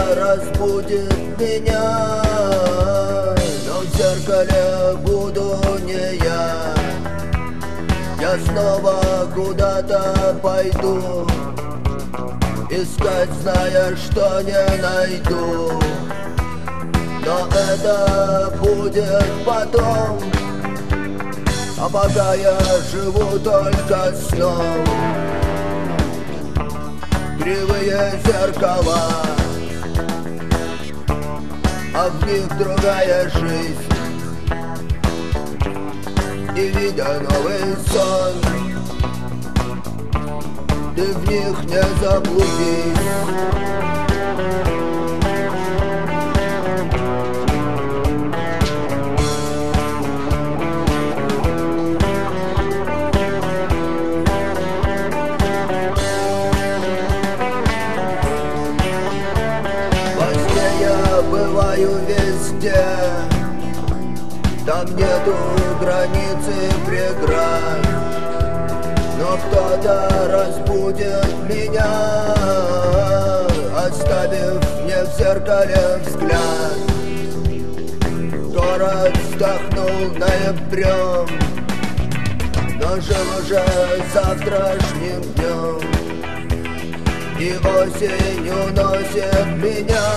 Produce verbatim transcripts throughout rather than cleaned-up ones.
разбудит меня, но в зеркале буду не я. Я снова куда-то пойду, искать, зная, что не найду. Но это будет потом, а пока я живу только сном. Кривые зеркала, а в них другая жизнь. И видя новый сон, ты в них не заблудись. Бываю везде, там нету границы преград, но кто-то разбудит меня, оставив мне в зеркале взгляд. Город вздохнул ноябрем, но жил уже завтрашним днем. И осень уносит меня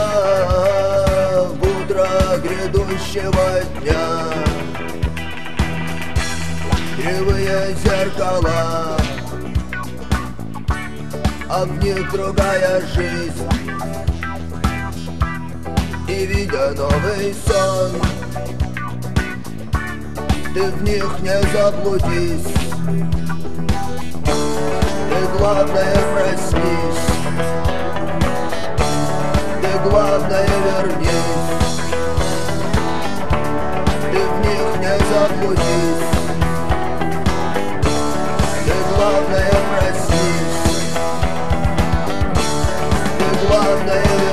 в утро грядущего дня. Кривые зеркала, а в них другая жизнь. И видя новый сон, ты в них не заблудись. Ты главное проснись, ты главное вернись. Ты в них не заблудись, ты главное проснись, ты главное вернись.